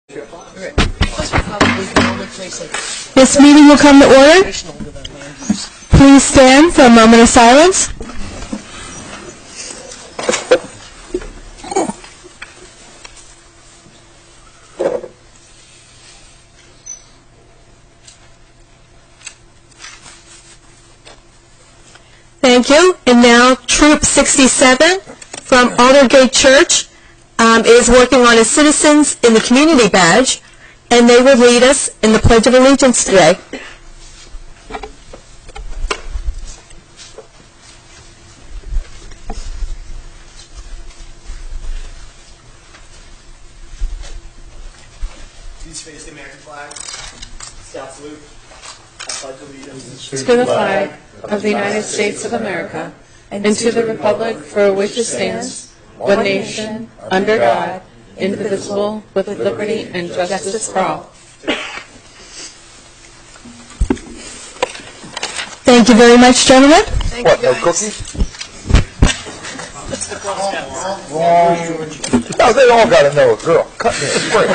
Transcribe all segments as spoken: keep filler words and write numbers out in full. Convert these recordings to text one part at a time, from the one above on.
This meeting will come to order. Please stand for a moment of silence. Thank you. And now Troop sixty-seven from Aldergate Church um, is working on a Citizens in the Community badge, and they will lead us in the Pledge of Allegiance today. Please face the American flag. Scouts salute. I pledge allegiance to the flag of the United States of America and to the republic for which it stands, one nation, under God, indivisible, with liberty and justice for all. Thank you very much, gentlemen. Thank what, you no cookies? No, they all got to know a girl. Cut me a break.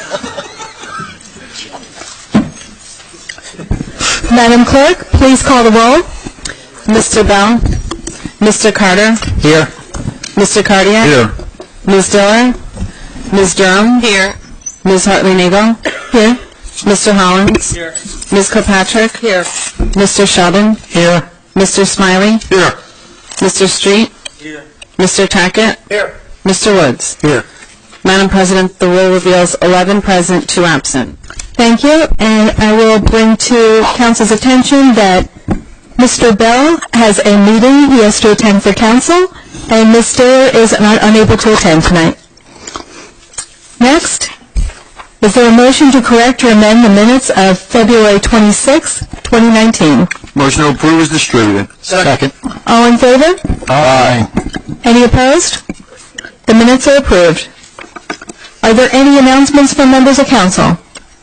Madam Clerk, please call the roll. Mister Bell, Mister Carter, Here. Mister Cardiac, Here. Miz Diller, Miz Durham, Here. Miz Hartley-Nagel, Here. Mister Hollins, Here. Miz Kilpatrick, Here. Mister Sheldon, Here. Mister Smiley, Here. Mister Street, Here. Mister Tackett, Here. Mister Woods. Here. Madam President, the roll reveals eleven present, two absent. Thank you, and I will bring to Council's attention that Mister Bell has a meeting he has to attend for Council, and Miz Diller is not unable to attend tonight. Next, is there a motion to correct or amend the minutes of February twenty-sixth, twenty nineteen? Motion to approve is distributed. Second. All in favor? Aye. Any opposed? The minutes are approved. Are there any announcements from members of Council?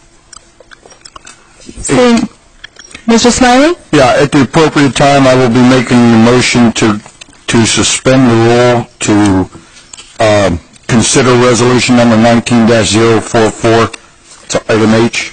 Seeing Mister Smiley? Yeah, at the appropriate time, I will be making the motion to to suspend the rule to um, consider resolution number nineteen dash zero four four. It's item H.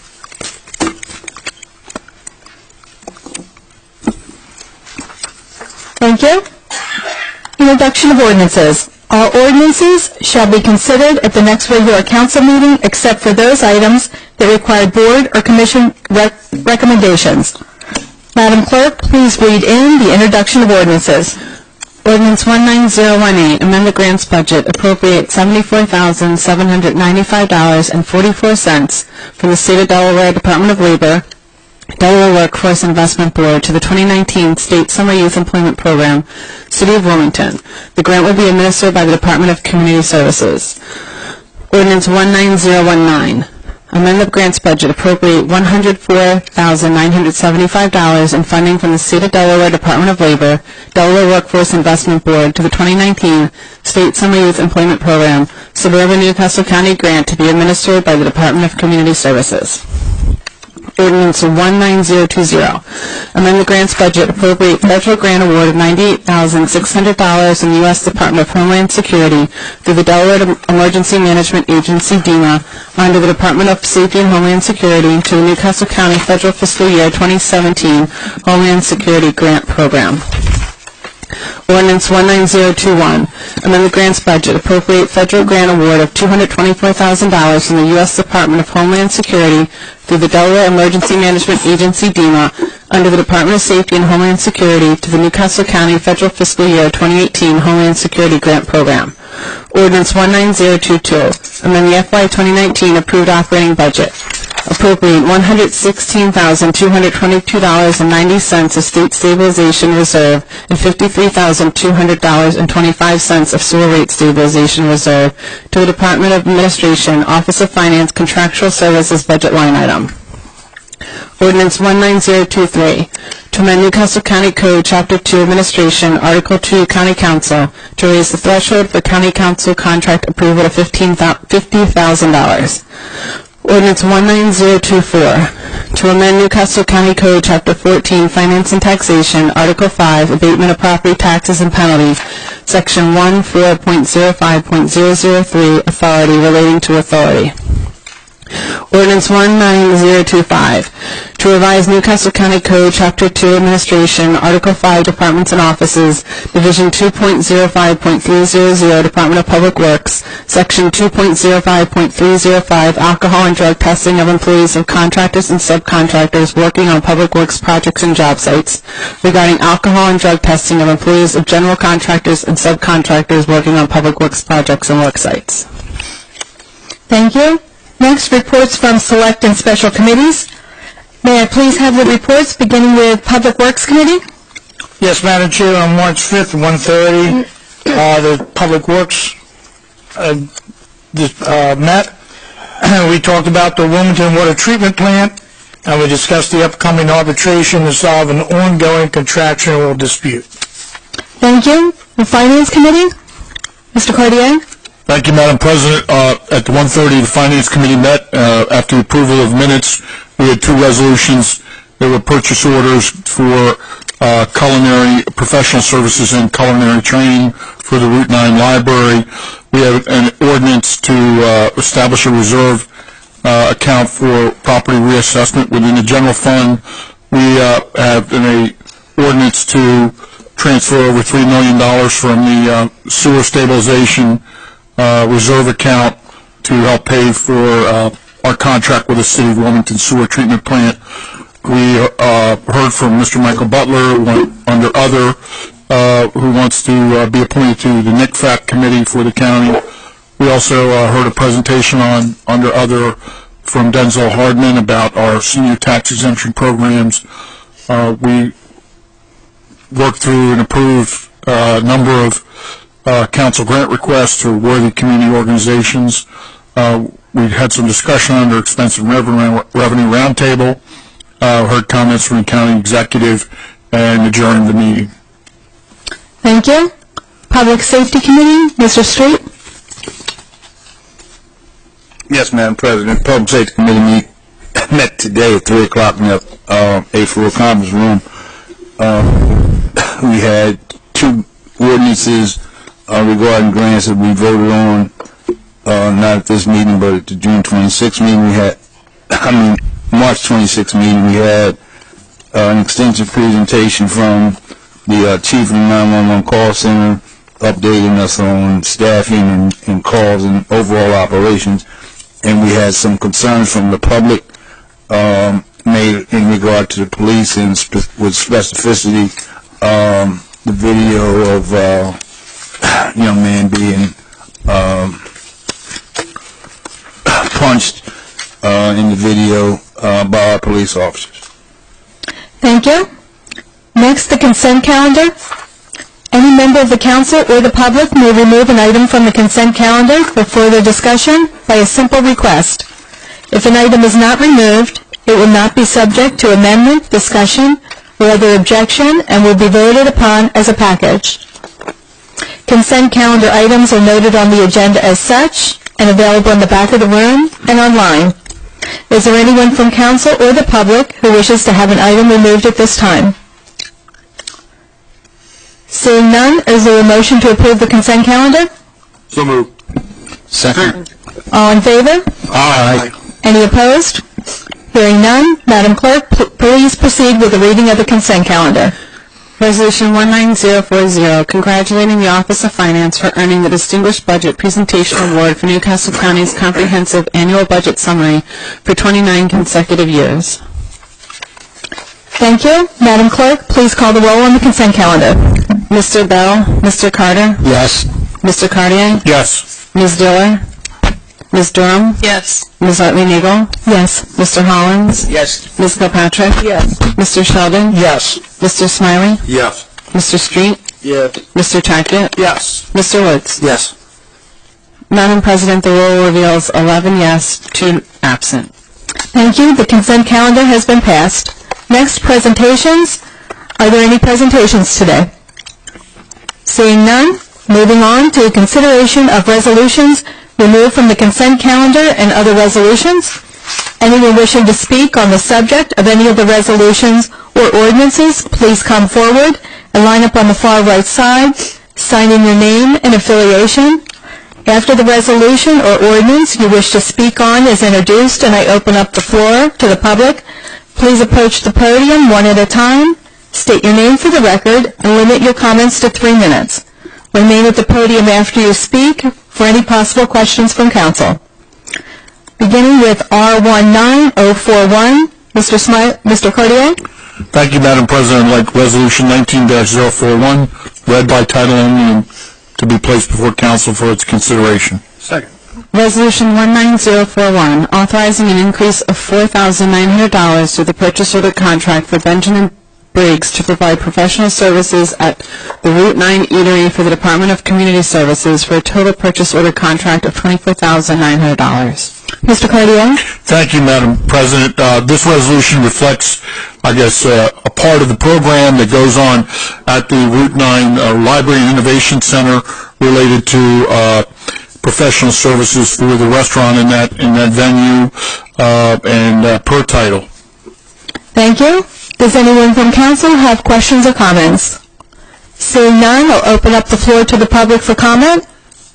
Thank you. Introduction of ordinances. All ordinances shall be considered at the next regular council meeting except for those items that require board or commission rec recommendations. Madam Clerk, please read in the introduction of ordinances. Ordinance one nine zero one eight, amend the grants budget, appropriate seventy-four thousand seven hundred ninety-five dollars and forty-four cents from the State of Delaware Department of Labor, Delaware Workforce Investment Board to the twenty nineteen State Summer Youth Employment Program, City of Wilmington. The grant will be administered by the Department of Community Services. Ordinance one nine zero one nine, amend the grants budget, appropriate one hundred four thousand nine hundred seventy-five dollars in funding from the State of Delaware Department of Labor, Delaware Workforce Investment Board to the twenty nineteen State Summer Youth Employment Program, Suburban Newcastle County grant to be administered by the Department of Community Services. Ordinance one nine zero two zero, amend the grants budget, appropriate federal grant award of ninety-eight thousand six hundred dollars in the U S Department of Homeland Security through the Delaware Emergency Management Agency, DEMA, under the Department of Safety and Homeland Security to the Newcastle County Federal Fiscal Year twenty seventeen Homeland Security Grant Program. Ordinance one nine zero two one, amend the grants budget, appropriate federal grant award of two hundred twenty-four thousand dollars from the U S Department of Homeland Security through the Delaware Emergency Management Agency, DEMA, under the Department of Safety and Homeland Security to the Newcastle County Federal Fiscal Year twenty eighteen Homeland Security Grant Program. Ordinance one nine zero two two, amend the F Y twenty nineteen approved operating budget, appropriate one hundred sixteen thousand two hundred twenty-two dollars and ninety cents of State Stabilization Reserve and fifty-three thousand two hundred dollars and twenty-five cents of Sewer Rate Stabilization Reserve to the Department of Administration, Office of Finance, Contractual Services budget line item. Ordinance one nine zero two three, to amend Newcastle County Code, Chapter two, Administration, Article two, County Council, to raise the threshold for County Council contract approval to fifty thousand dollars. Ordinance one nine zero two four, to amend Newcastle County Code, Chapter fourteen, Finance and Taxation, Article five, Abatement of Property Taxes and Penalties, Section one four point zero five point zero zero three, Authority relating to authority. Ordinance one nine zero two five, to revise Newcastle County Code, Chapter two, Administration, Article five, Departments and Offices, Division two point oh five point three hundred, Department of Public Works, Section two point oh five point three oh five, Alcohol and Drug Testing of Employees of Contractors and Subcontractors Working on Public Works Projects and Job Sites, regarding alcohol and drug testing of employees of general contractors and subcontractors working on public works projects and work sites. Thank you. Next, reports from select and special committees. May I please have the reports, beginning with Public Works Committee? Yes, Madam Chair, on March fifth at one thirty, uh, the Public Works uh, this, uh, met. We talked about the Wilmington Water Treatment Plant, and we discussed the upcoming arbitration to solve an ongoing contractual dispute. Thank you. The Finance Committee? Mister Cartier? Thank you, Madam President. Uh, at the one thirty, the Finance Committee met. Uh, after approval of minutes, we had two resolutions. There were purchase orders for uh, culinary professional services and culinary training for the Route nine Library. We have an ordinance to uh, establish a reserve uh, account for property reassessment within the general fund. We uh, have an a ordinance to transfer over three million dollars from the uh, sewer stabilization Uh, reserve account to help pay for uh, our contract with the City of Wilmington Sewer Treatment Plant. We uh, heard from Mister Michael Butler, one, under other, uh, who wants to uh, be appointed to the N I C F A C Committee for the county. We also uh, heard a presentation on under other from Denzel Hardman about our senior tax exemption programs. Uh, we worked through and approved a uh, number of Uh, council grant requests to worthy community organizations. Uh, we had some discussion under expense and revenue, revenue roundtable, uh, heard comments from the county executive, and adjourned the meeting. Thank you. Public Safety Committee, Mister Street? Yes, Madam President. Public Safety Committee meet, met today at three o'clock in the uh, eighth floor conference room. Uh, we had two ordinances Uh, regarding grants that we voted on, uh, not at this meeting, but at the June twenty-sixth meeting we had, I mean, March twenty-sixth meeting we had uh, an extensive presentation from the uh, Chief of the nine one one Call Center, updating us on staffing and, and calls and overall operations, and we had some concerns from the public um, made in regard to the police and spe- with specificity, um, the video of uh, young man being um, punched uh, in the video uh, by our police officers. Thank you. Next, the consent calendar. Any member of the council or the public may remove an item from the consent calendar for further discussion by a simple request. If an item is not removed, it will not be subject to amendment, discussion, or other objection, and will be voted upon as a package. Consent calendar items are noted on the agenda as such and available in the back of the room and online. Is there anyone from council or the public who wishes to have an item removed at this time? Seeing none, is there a motion to approve the consent calendar? So moved. Second. All in favor? Aye. Any opposed? Hearing none, Madam Clerk, pl- please proceed with the reading of the consent calendar. Resolution one nine zero four zero, congratulating the Office of Finance for earning the Distinguished Budget Presentation Award for Newcastle County's Comprehensive Annual Budget Summary for twenty-nine consecutive years. Thank you. Madam Clerk, please call the roll on the consent calendar. Mister Bell, Mister Carter, Yes. Mister Cartier, Yes. Miz Diller, Miz Durham, Yes. Miz Utley Nagel, Yes. Mister Hollins, Yes. Miz Kilpatrick, Yes. Mister Sheldon, Yes. Mister Smiley, Yes. Mister Street, Yes. Mister Tackett, Yes. Mister Woods. Yes. Madam President, the roll reveals eleven yes, two absent. Thank you. The consent calendar has been passed. Next, presentations. Are there any presentations today? Seeing none, moving on to consideration of resolutions removed from the consent calendar and other resolutions. Anyone wishing to speak on the subject of any of the resolutions or ordinances, please come forward and line up on the far right side, signing your name and affiliation. After the resolution or ordinance you wish to speak on is introduced and I open up the floor to the public, please approach the podium one at a time, state your name for the record, and limit your comments to three minutes. Remain at the podium after you speak for any possible questions from council. Beginning with R one nine zero four one, Mister Smiley, Mister Cartier. Thank you, Madam President. I'd like Resolution nineteen dash zero four one, read by title only, and to be placed before council for its consideration. Second. Resolution one nine zero four one, authorizing an increase of four thousand nine hundred dollars to the purchase order contract for Benjamin Briggs to provide professional services at the Route nine Eatery for the Department of Community Services for a total purchase order contract of twenty-four thousand nine hundred dollars. Mister Cartier. Thank you, Madam President. Uh, this resolution reflects, I guess, uh, a part of the program that goes on at the Route nine uh, Library and Innovation Center related to uh, professional services for the restaurant in that in that venue uh, and uh, per title. Thank you. Does anyone from council have questions or comments? Seeing none, I'll open up the floor to the public for comment.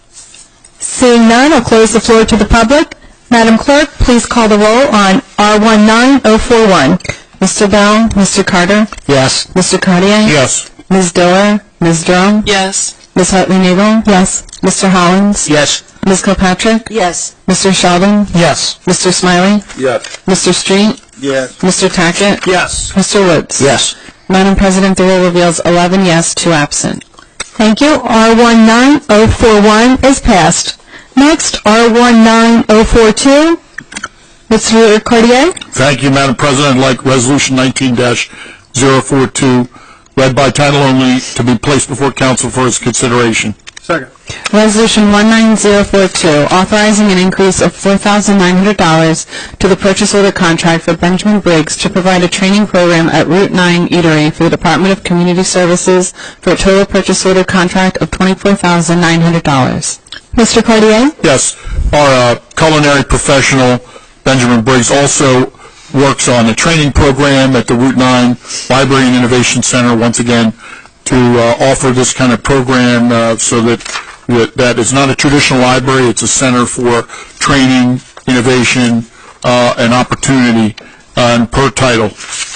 Seeing none, I'll close the floor to the public. Madam Clerk, please call the roll on R one nine zero four one. Mister Bell, Mister Carter, Yes. Mister Cartier, Yes. Miz Diller, Miz Durham, Yes. Miz Hartley-Nagel, Yes. Mister Hollins, Yes. Miz Kilpatrick, Yes. Mister Sheldon, Yes. Mister Smiley, Yes. Mister Street, Yes. Mister Tackett, Yes. Mister Woods. Yes. Madam President, the roll reveals eleven yes, two absent. Thank you. R one nine zero four one is passed. Next, R one nine zero four two. Mister Cartier. Thank you, Madam President. I'd like Resolution nineteen dash zero four two, read by title only, to be placed before council for its consideration. Second. Resolution one nine zero four two, authorizing an increase of four thousand nine hundred dollars to the purchase order contract for Benjamin Briggs to provide a training program at Route nine Eatery for the Department of Community Services for a total purchase order contract of twenty-four thousand nine hundred dollars. Mister Cartier. Yes, our uh, culinary professional, Benjamin Briggs, also works on a training program at the Route nine Library and Innovation Center, once again, to uh, offer this kind of program uh, so that, that that is not a traditional library, it's a center for training, innovation, uh, and opportunity, uh, and per title.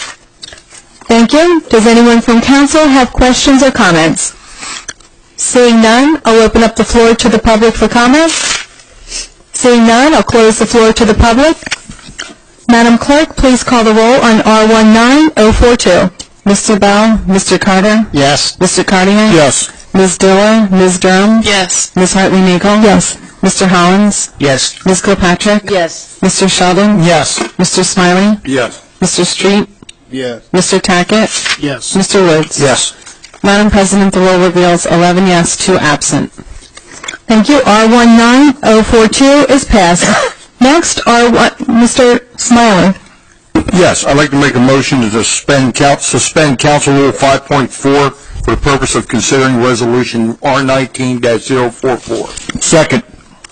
Thank you. Does anyone from council have questions or comments? Seeing none, I'll open up the floor to the public for comments. Seeing none, I'll close the floor to the public. Madam Clerk, please call the roll on R one nine zero four two. Mister Bell, Mister Carter, Yes. Mister Cartier, Yes. Miz Diller, Miz Durham, Yes. Miz Hartley-Nagel, Yes. Mister Hollins, Yes. Miz Kilpatrick, Yes. Mister Sheldon, Yes. Mister Smiley, Yes. Mister Street, Yes. Mister Tackett, Yes. Mister Woods. Yes. Madam President, the roll reveals eleven yes, two absent. Thank you. R one nine zero four two is passed. Next, R one, Mister Smiley. Yes, I'd like to make a motion to suspend coun- suspend Council Rule five point four for the purpose of considering Resolution R nineteen dash zero four four. Second.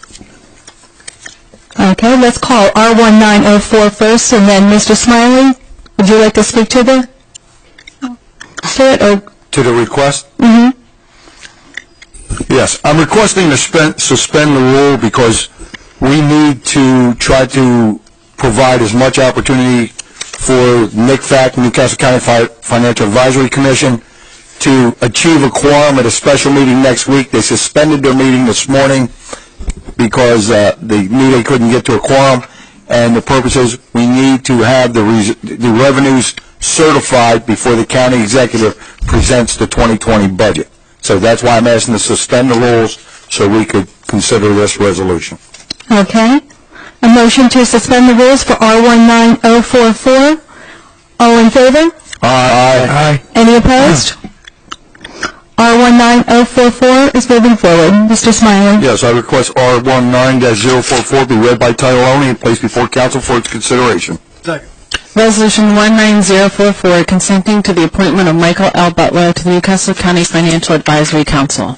Okay, let's call R one nine zero four first, and then Mister Smiley, would you like to speak to the, to it, or? To the request? Mm-hmm. Yes, I'm requesting to spend, suspend the rule because we need to try to provide as much opportunity for N I C F A C, Newcastle County Fi- Financial Advisory Commission, to achieve a quorum at a special meeting next week. They suspended their meeting this morning because uh, they knew they couldn't get to a quorum, and the purpose is we need to have the, res- the revenues certified before the county executive presents the twenty twenty budget. So that's why I'm asking to suspend the rules so we could consider this resolution. Okay. A motion to suspend the rules for R one nine zero four four. All in favor? Aye. Aye. Any opposed? R one nine zero four four is moving forward. Mister Smiley. Yes, I request R nineteen dash zero four four be read by title only and placed before council for its consideration. Second. Resolution one nine zero four four, consenting to the appointment of Michael L. Butler to the Newcastle County Financial Advisory Council.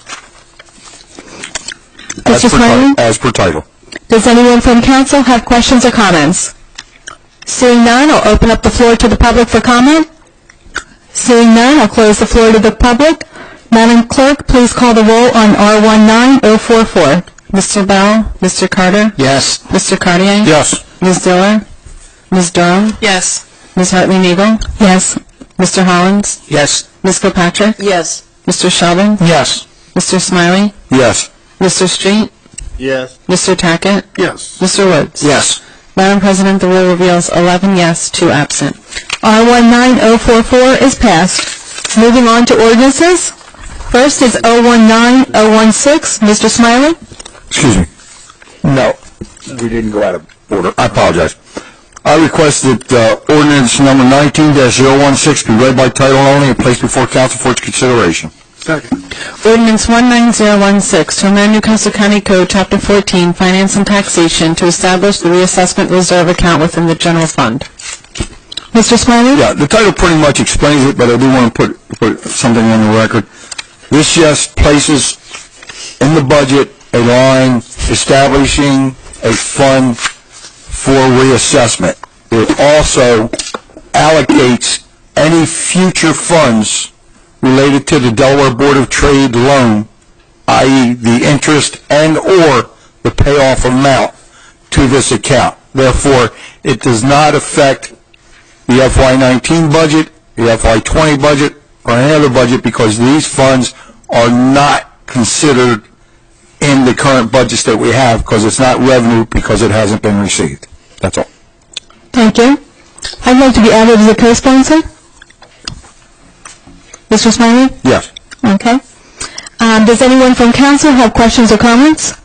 As Mister per Smiley? ti- As per title. Does anyone from council have questions or comments? Seeing none, I'll open up the floor to the public for comment. Seeing none, I'll close the floor to the public. Madam Clerk, please call the roll on R one nine zero four four. Mister Bell? Mister Carter? Yes. Mister Cartier? Yes. Miz Diller? Miz Durham? Yes. Miz Hartley Nagel? Yes. Mister Hollins? Yes. Miz Kilpatrick? Yes. Mister Sheldon? Yes. Mister Smiley? Yes. Mister Street? Yes. Mister Tackett? Yes. Mister Woods? Yes. Madam President, the rule reveals eleven yes, two absent. R one nine oh four four is passed. Moving on to ordinances. First is oh one nine oh one six. Mister Smiley? Excuse me. No, we didn't go out of order. I apologize. I request that uh, ordinance number nineteen dash oh one six be read by title only and placed before council for its consideration. Ordinance one nine oh one six to amend Newcastle County Code, Chapter fourteen, Finance and Taxation, to establish the reassessment reserve account within the general fund. Mister Smiley? Yeah, the title pretty much explains it, but I do want to put, put something on the record. This just places in the budget a line establishing a fund for reassessment. It also allocates any future funds related to the Delaware Board of Trade loan, that is the interest and or the payoff amount to this account. Therefore, it does not affect the F Y nineteen budget, the F Y twenty budget, or any other budget, because these funds are not considered in the current budgets that we have, because it's not revenue, because it hasn't been received. That's all. Thank you. I'd like to be added as a co-sponsor. Mister Smiley? Yes. Okay. Um, does anyone from council have questions or comments?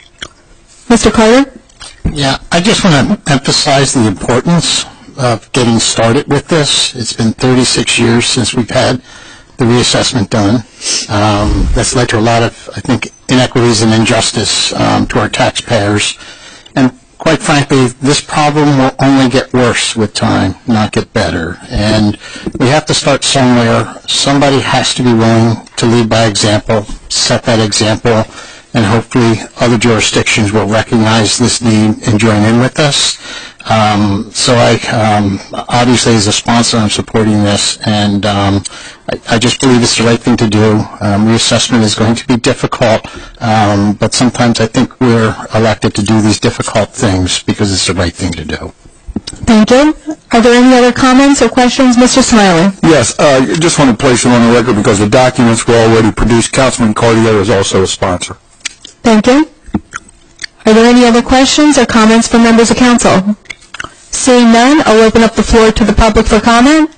Mister Carter? Yeah, I just want to emphasize the importance of getting started with this. It's been thirty-six years since we've had the reassessment done. Um, that's led to a lot of, I think, inequities and injustice um, to our taxpayers. And quite frankly, this problem will only get worse with time, not get better. And we have to start somewhere. Somebody has to be willing to lead by example, set that example, and hopefully other jurisdictions will recognize this need and join in with us. Um, so I, um, obviously as a sponsor, I'm supporting this, and um, I, I just believe it's the right thing to do. Um, reassessment is going to be difficult, um, but sometimes I think we're elected to do these difficult things because it's the right thing to do. Thank you. Are there any other comments or questions? Mister Smiley? Yes, uh, I just want to place it on the record because the documents were already produced. Councilman Cartier is also a sponsor. Thank you. Are there any other questions or comments from members of council? Seeing none, I'll open up the floor to the public for comment.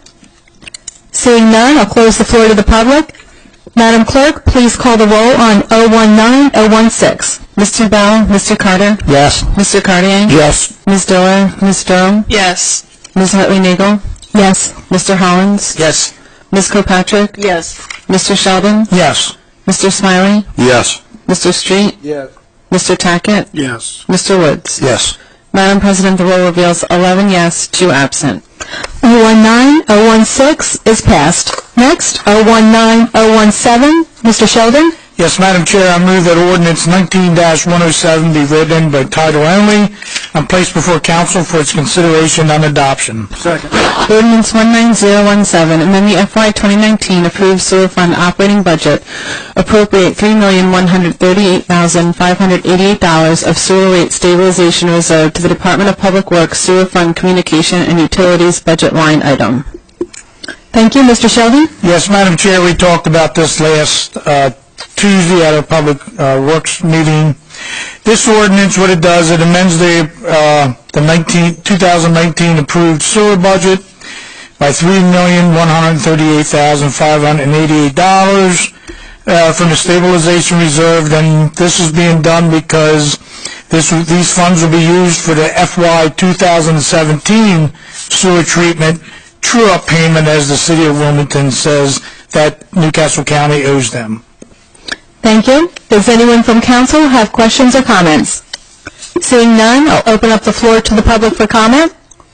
Seeing none, I'll close the floor to the public. Madam Clerk, please call the roll on oh one nine oh one six. Mister Bell? Mister Carter? Yes. Mister Cartier? Yes. Miz Diller? Miz Durham? Yes. Miz Hartley Nagel? Yes. Mister Hollins? Yes. Miz Kilpatrick? Yes. Mister Sheldon? Yes. Mister Smiley? Yes. Mister Street? Yes. Mister Tackett? Yes. Mister Woods? Yes. Madam President, the roll reveals eleven yes, two absent. oh one nine oh one six is passed. Next, oh one nine oh one seven. Mister Sheldon? Yes, Madam Chair, I move that ordinance nineteen dash one oh seven be read in by title only and placed before council for its consideration and adoption. Ordinance one nine oh one seven, amend the F Y twenty nineteen approved sewer fund operating budget, appropriate three million one hundred thirty-eight thousand five hundred eighty-eight dollars of sewer rate stabilization reserve to the Department of Public Works Sewer Fund Communication and Utilities budget line item. Thank you. Mister Sheldon? Yes, Madam Chair, we talked about this last uh, Tuesday at our Public uh, Works meeting. This ordinance, what it does, it amends the uh, the nineteen, twenty nineteen approved sewer budget by three million one hundred thirty-eight thousand five hundred eighty-eight dollars uh, from the stabilization reserve. And this is being done because this these funds will be used for the F Y two thousand seventeen sewer treatment true-up payment, as the City of Wilmington says that Newcastle County owes them. Thank you. Does anyone from council have questions or comments? Seeing none, I'll open up the floor to the public for comment.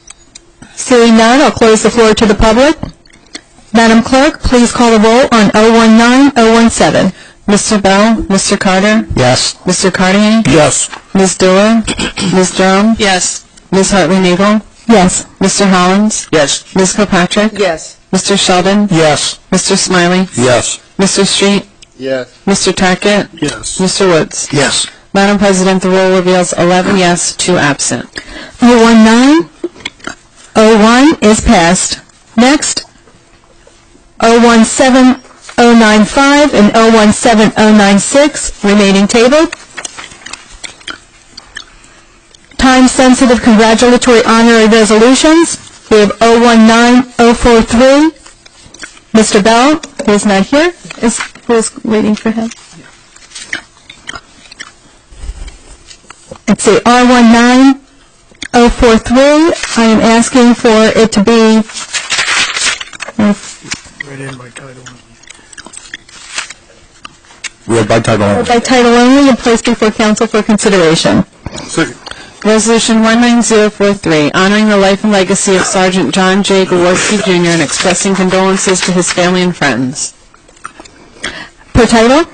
Seeing none, I'll close the floor to the public. Madam Clerk, please call the roll on oh one nine oh one seven. Mister Bell? Mister Carter? Yes. Mister Cartier? Yes. Miz Diller? Miz Durham? Yes. Miz Hartley Nagel? Yes. Mister Hollins? Yes. Miz Kilpatrick? Yes. Mister Sheldon? Yes. Mister Smiley? Yes. Mister Street? Yes. Mister Tackett? Yes. Mister Woods? Yes. Madam President, the roll reveals eleven yes, two absent. oh one nine oh one is passed. Next, oh one seven oh nine five and oh one seven oh nine six, remaining tabled. Time-sensitive congratulatory honorary resolutions. We have oh one nine oh four three. Mister Bell, who is not here, is who is waiting for him. Let's see, R one nine oh four three, I am asking for it to be, Read in by title. Read by title only. by title only and placed before council for consideration. Second. Resolution one nine zero four three, honoring the life and legacy of Sergeant John J. Gaworski, Junior and expressing condolences to his family and friends. Per title?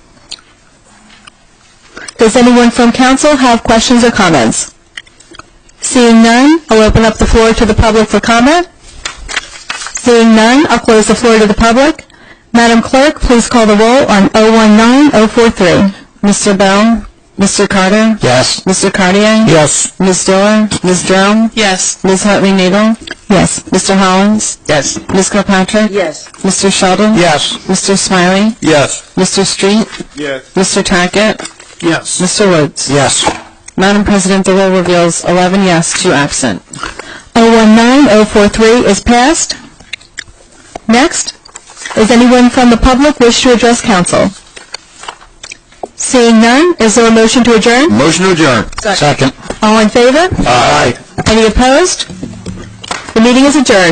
Does anyone from council have questions or comments? Seeing none, I'll open up the floor to the public for comment. Seeing none, I'll close the floor to the public. Madam Clerk, please call the roll on oh one nine oh four three. Mister Bell? Mister Carter? Yes. Mister Cartier? Yes. Miz Diller? Miz Jerome? Yes. Miz Hartley Nadel? Yes. Mister Hollins? Yes. Miz Kilpatrick? Yes. Mister Sheldon? Yes. Mister Smiley? Yes. Mister Street? Yes. Mister Tackett? Yes. Mister Woods? Yes. Madam President, the roll reveals eleven yes, two absent. oh one nine oh four three is passed. Next, does anyone from the public wish to address council? Seeing none, is there a motion to adjourn? Motion to adjourn. Second. All in favor? Aye. Any opposed? The meeting is adjourned.